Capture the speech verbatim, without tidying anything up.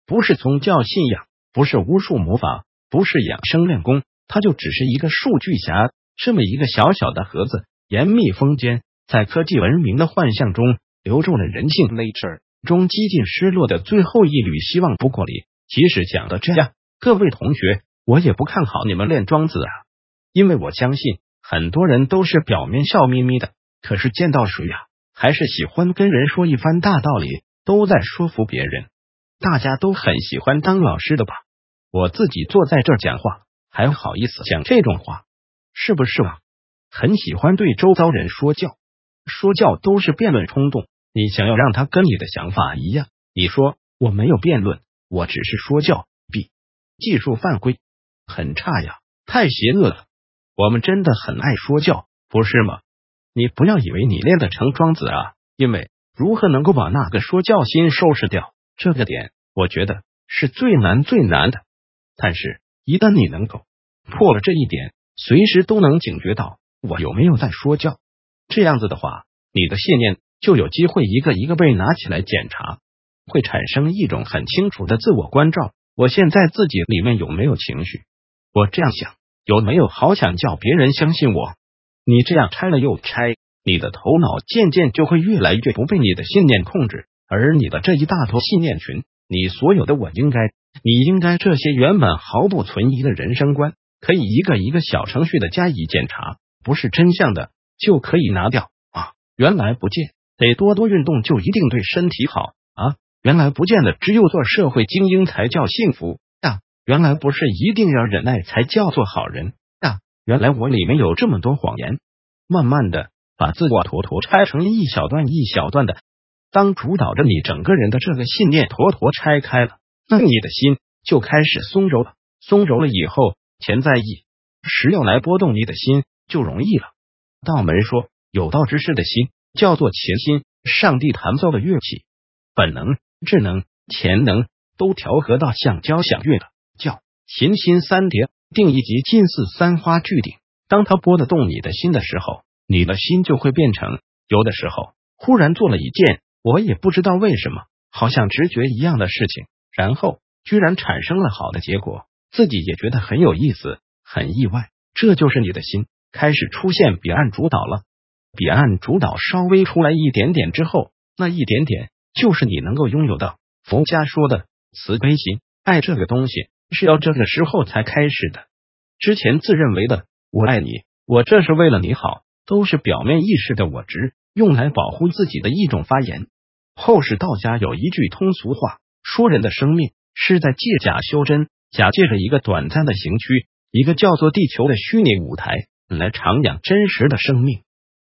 不是宗教信仰，不是巫术魔法，不是养生练功，它就只是一个数据匣，这么一个小小的盒子，严密封缄，在科技文明的幻象中留住了人性 nature 中几近失落的最后一缕希望。不过里即使讲的这样，各位同学，我也不看好你们练庄子啊，因为我相信很多人都是表面笑眯眯的，可是见到水啊，还是喜欢跟人说一番大道理，都在说服别人。大家都很喜欢当老师的吧？我自己坐在这儿讲话，还好意思讲这种话，是不是啊？很喜欢对周遭人说教，说教都是辩论冲动，你想要让他跟你的想法一样，你说我没有辩论，我只是说教 ，B 技术犯规，很差呀，太邪恶了。我们真的很爱说教，不是吗？你不要以为你练得成庄子啊，因为如何能够把那个说教心收拾掉，这个点我觉得是最难最难的。但是一旦你能够破了这一点，随时都能警觉到我有没有在说教，这样子的话，你的信念就有机会一个一个被拿起来检查，会产生一种很清楚的自我关照，我现在自己里面有没有情绪，我这样想有没有好想叫别人相信我。你这样拆了又拆，你的头脑渐渐就会越来越不被你的信念控制，而你的这一大坨信念群，你所有的我应该你应该这些原本毫不存疑的人生观，可以一个一个小程序的加以检查，不是真相的就可以拿掉啊。原来不见得多多运动就一定对身体好啊，原来不见得只有做社会精英才叫幸福啊，原来不是一定要忍耐才叫做好人啊，原来我里面有这么多谎言。慢慢的把自我坨坨拆成一小段一小段的，当主导着你整个人的这个信念坨坨拆开了，那你的心就开始松柔了，松柔了以后，潜在意识要来波动你的心就容易了。道门说有道之士的心叫做潜心，上帝弹奏的乐器，本能、智能、潜能都调和到像交响乐的，叫琴心三叠，定义级近似三花聚顶。当它拨得动你的心的时候，你的心就会变成，有的时候忽然做了一件我也不知道为什么好像直觉一样的事情，然后居然产生了好的结果，自己也觉得很有意思，很意外。这就是你的心开始出现彼岸主导了。彼岸主导稍微出来一点点之后，那一点点就是你能够拥有的佛家说的慈悲心。爱这个东西是要这个时候才开始的，之前自认为的我爱你，我这是为了你好，都是表面意识的我执，用来保护自己的一种发言。后世道家有一句通俗话，说人的生命是在借假修真，假借着一个短暂的形躯，一个叫做地球的虚拟舞台来徜徉真实的生命。